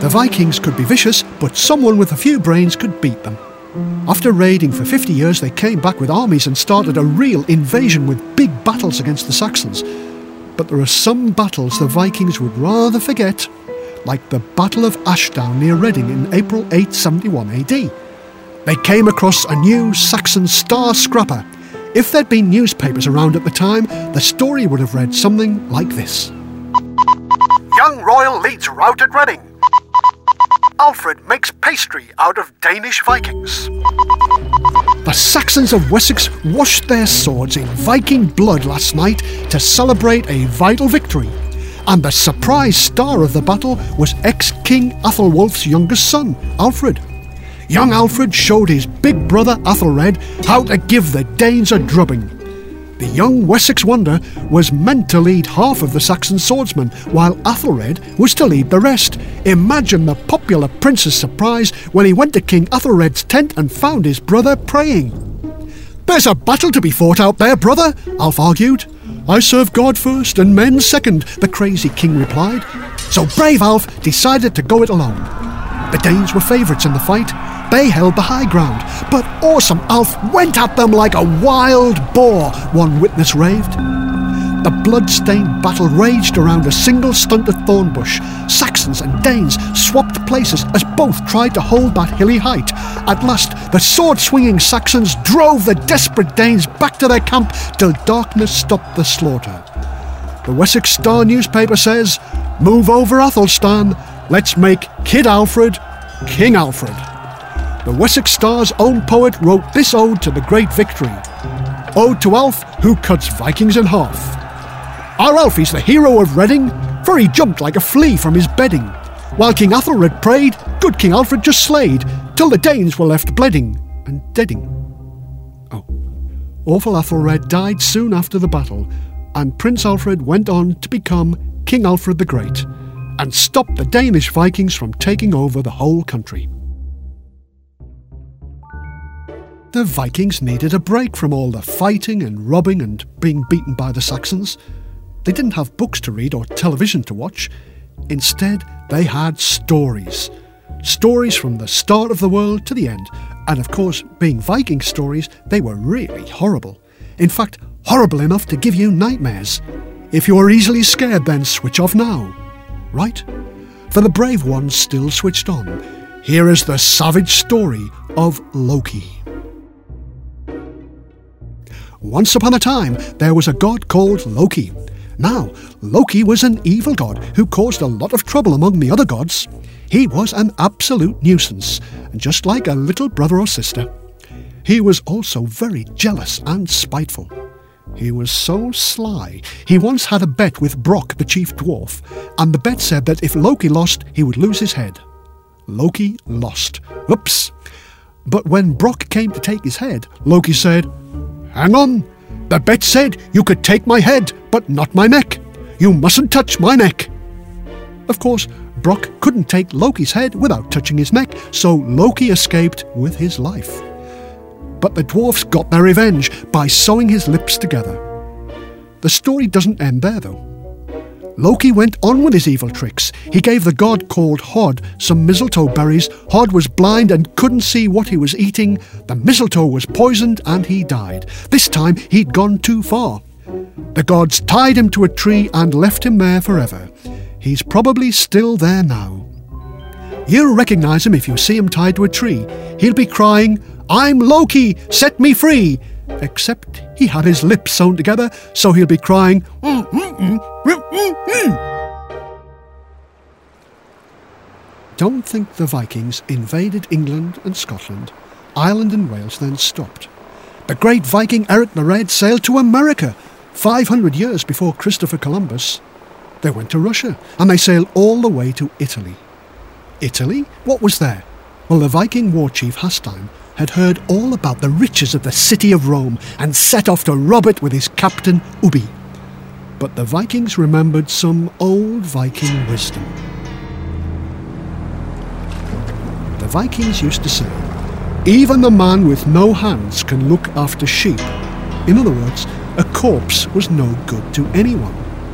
The Vikings could be vicious, but someone with a few brains could beat them. After raiding for 50 years, they came back with armies and started a real invasion with big battles against the Saxons. But there are some battles the Vikings would rather forget, like the Battle of Ashdown near Reading in April 871 AD. They came across a new Saxon star scrapper. If there'd been newspapers around at the time, the story would have read something like this. Young royal leads rout at Reading. Alfred makes pastry out of Danish Vikings. The Saxons of Wessex washed their swords in Viking blood last night to celebrate a vital victory. And the surprise star of the battle was ex-King Athelwulf's youngest son, Alfred. Young Alfred showed his big brother Athelred how to give the Danes a drubbing. The young Wessex wonder was meant to lead half of the Saxon swordsmen, while Athelred was to lead the rest. Imagine the popular prince's surprise when he went to King Athelred's tent and found his brother praying. "There's a battle to be fought out there, brother," Alf argued. "I serve God first and men second," the crazy king replied. So brave Alf decided to go it alone. The Danes were favourites in the fight. They held the high ground, but awesome Alf went at them like a wild boar, one witness raved. The blood-stained battle raged around a single stunted thorn bush. Saxons and Danes swapped places as both tried to hold that hilly height. At last, the sword-swinging Saxons drove the desperate Danes back to their camp till darkness stopped the slaughter. The Wessex Star newspaper says, "Move over Athelstan, let's make Kid Alfred King Alfred." The Wessex Star's own poet wrote this ode to the great victory. "Ode to Alf, who cuts Vikings in half. Our Alfie's the hero of Reading, for he jumped like a flea from his bedding. While King Athelred prayed, good King Alfred just slayed, till the Danes were left bleeding and deading." Oh, awful Athelred died soon after the battle, and Prince Alfred went on to become King Alfred the Great, and stopped the Danish Vikings from taking over the whole country. The Vikings needed a break from all the fighting and robbing and being beaten by the Saxons. They didn't have books to read or television to watch. Instead, they had stories. Stories from the start of the world to the end. And of course, being Viking stories, they were really horrible. In fact, horrible enough to give you nightmares. If you are easily scared, then switch off now. Right? For the brave ones still switched on, here is the savage story of Loki. Once upon a time, there was a god called Loki. Now, Loki was an evil god who caused a lot of trouble among the other gods. He was an absolute nuisance, just like a little brother or sister. He was also very jealous and spiteful. He was so sly, he once had a bet with Brock, the chief dwarf, and the bet said that if Loki lost, he would lose his head. Loki lost. Oops. But when Brock came to take his head, Loki said, "Hang on, the bet said you could take my head, but not my neck. You mustn't touch my neck." Of course, Brock couldn't take Loki's head without touching his neck, so Loki escaped with his life. But the dwarfs got their revenge by sewing his lips together. The story doesn't end there, though. Loki went on with his evil tricks. He gave the god called Hod some mistletoe berries. Hod was blind and couldn't see what he was eating. The mistletoe was poisoned and he died. This time he'd gone too far. The gods tied him to a tree and left him there forever. He's probably still there now. You'll recognise him if you see him tied to a tree. He'll be crying, "I'm Loki, set me free!" Except he had his lips sewn together, so he'll be crying, Don't think the Vikings invaded England and Scotland. Ireland and Wales then stopped. The great Viking Eric the Red sailed to America 500 years before Christopher Columbus. They went to Russia, and they sailed all the way to Italy. Italy? What was there? Well, the Viking war chief Hasstein had heard all about the riches of the city of Rome and set off to rob it with his captain Ubbi. But the Vikings remembered some old Viking wisdom. The Vikings used to say, "Even the man with no hands can look after sheep." In other words, a corpse was no good to anyone.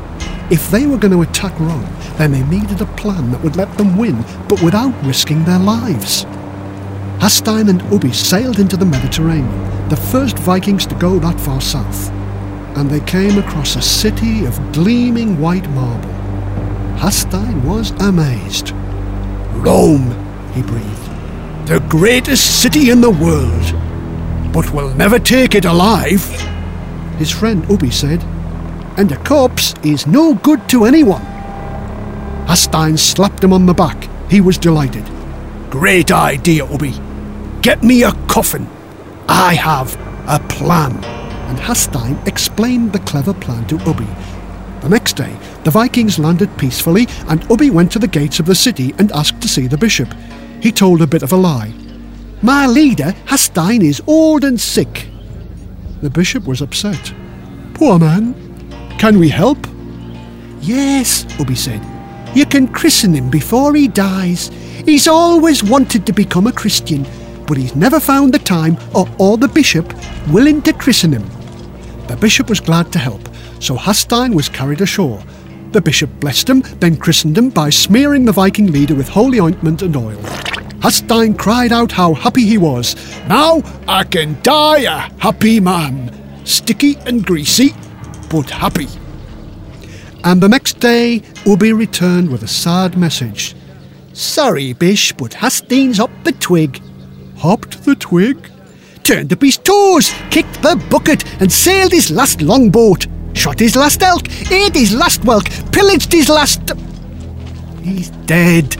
If they were going to attack Rome, then they needed a plan that would let them win, but without risking their lives. Hasstein and Ubbi sailed into the Mediterranean, the first Vikings to go that far south, and they came across a city of gleaming white marble. Hasstein was amazed. "Rome," he breathed, "the greatest city in the world, but we'll never take it alive." His friend Ubbi said, "And a corpse is no good to anyone." Hasstein slapped him on the back. He was delighted. "Great idea, Ubbi. Get me a coffin. I have a plan." And Hasstein explained the clever plan to Ubbi. The next day, the Vikings landed peacefully, and Ubbi went to the gates of the city and asked to see the bishop. He told a bit of a lie. "My leader, Hasstein, is old and sick." The bishop was upset. "Poor man. Can we help?" "Yes," Ubbi said. "You can christen him before he dies. He's always wanted to become a Christian, but he's never found the time or the bishop willing to christen him." The bishop was glad to help, so Hasstein was carried ashore. The bishop blessed him, then christened him by smearing the Viking leader with holy ointment and oil. Hasstein cried out how happy he was. "Now I can die a happy man. Sticky and greasy, but happy." And the next day, Ubbi returned with a sad message. "Sorry, Bish, but Hastein's hopped the twig." "Hopped the twig?" "Turned up his toes, kicked the bucket, and sailed his last longboat. Shot his last elk, ate his last whelk, pillaged his last... He's dead."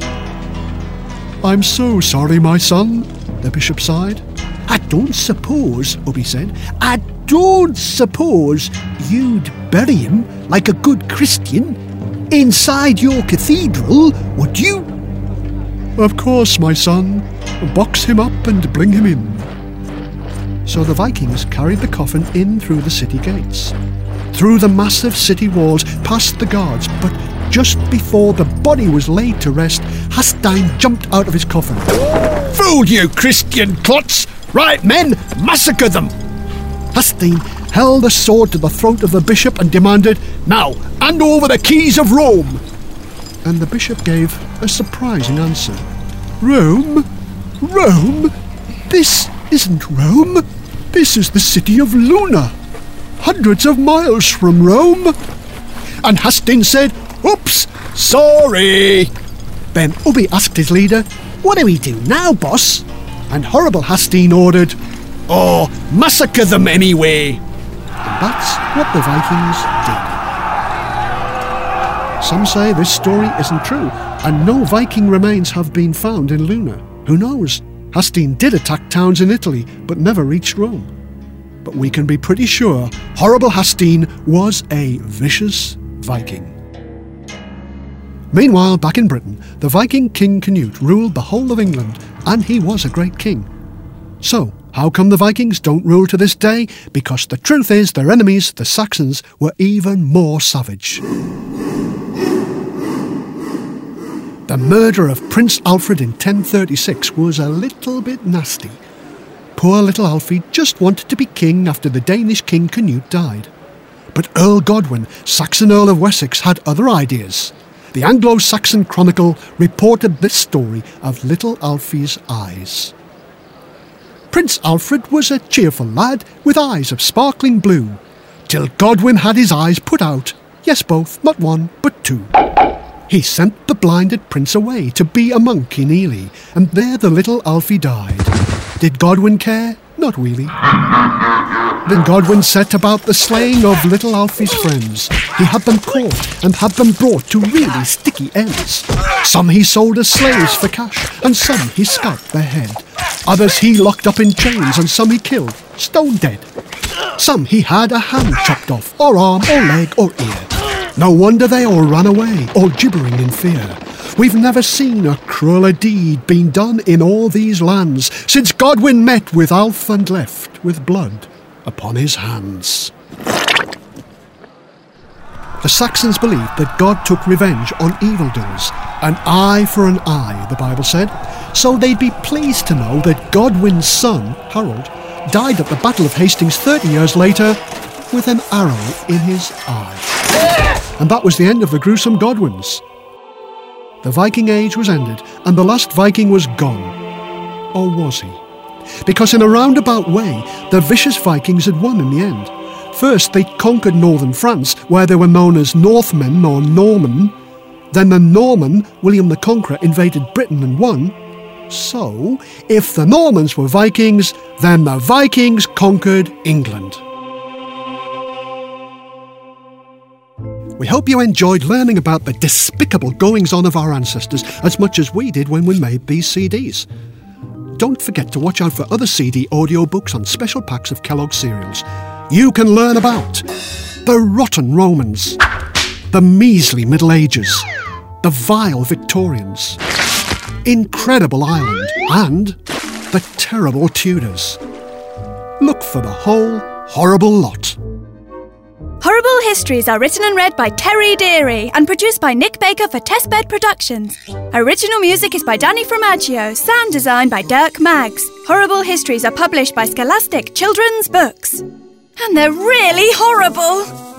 "I'm so sorry, my son," the bishop sighed. "I don't suppose," Ubbi said, "I don't suppose you'd bury him like a good Christian inside your cathedral, would you?" "Of course, my son. Box him up and bring him in." So the Vikings carried the coffin in through the city gates, through the massive city walls, past the guards, but just before the body was laid to rest, Hasstein jumped out of his coffin. "Fool, you Christian clots! Right, men, massacre them!" Hasstein held a sword to the throat of the bishop and demanded, "Now, hand over the keys of Rome!" And the bishop gave a surprising answer. "Rome? Rome? This isn't Rome. This is the city of Luna, hundreds of miles from Rome." And Hasstein said, "Oops, sorry." Then Ubbi asked his leader, "What do we do now, boss?" And horrible Hasstein ordered, "Oh, massacre them anyway." And that's what the Vikings did. Some say this story isn't true, and no Viking remains have been found in Luna. Who knows? Hasstein did attack towns in Italy, but never reached Rome. But we can be pretty sure horrible Hasstein was a vicious Viking. Meanwhile, back in Britain, the Viking King Canute ruled the whole of England, and he was a great king. So, how come the Vikings don't rule to this day? Because the truth is their enemies, the Saxons, were even more savage. The murder of Prince Alfred in 1036 was a little bit nasty. Poor little Alfie just wanted to be king after the Danish King Canute died. But Earl Godwin, Saxon Earl of Wessex, had other ideas. The Anglo-Saxon Chronicle reported this story of little Alfie's eyes. Prince Alfred was a cheerful lad with eyes of sparkling blue, till Godwin had his eyes put out. Yes, both, not one, but two. He sent the blinded prince away to be a monk in Ely, and there the little Alfie died. Did Godwin care? Not really. Then Godwin set about the slaying of little Alfie's friends. He had them caught and had them brought to really sticky ends. Some he sold as slaves for cash, and some he scalped their head. Others he locked up in chains, and some he killed, stone dead. Some he had a hand chopped off, or arm, or leg, or ear. No wonder they all ran away, all gibbering in fear. We've never seen a crueler deed been done in all these lands, since Godwin met with Alf and left with blood upon his hands. The Saxons believed that God took revenge on evildoers. An eye for an eye, the Bible said. So they'd be pleased to know that Godwin's son, Harold, died at the Battle of Hastings 30 years later with an arrow in his eye. and that was the end of the gruesome Godwins. The Viking Age was ended, and the last Viking was gone. Or was he? Because in a roundabout way, the vicious Vikings had won in the end. First, they conquered northern France, where they were known as Northmen or Norman. Then the Norman, William the Conqueror, invaded Britain and won. So, if the Normans were Vikings, then the Vikings conquered England. We hope you enjoyed learning about the despicable goings-on of our ancestors as much as we did when we made these CDs. Don't forget to watch out for other CD audiobooks on special packs of Kellogg's cereals. You can learn about the rotten Romans, the measly Middle Ages, the vile Victorians, Incredible Ireland, and the terrible Tudors. Look for the whole horrible lot. Horrible Histories are written and read by Terry Deary and produced by Nick Baker for Testbed Productions. Original music is by Danny Fromaggio, sound design by Dirk Maggs. Horrible Histories are published by Scholastic Children's Books. And they're really horrible!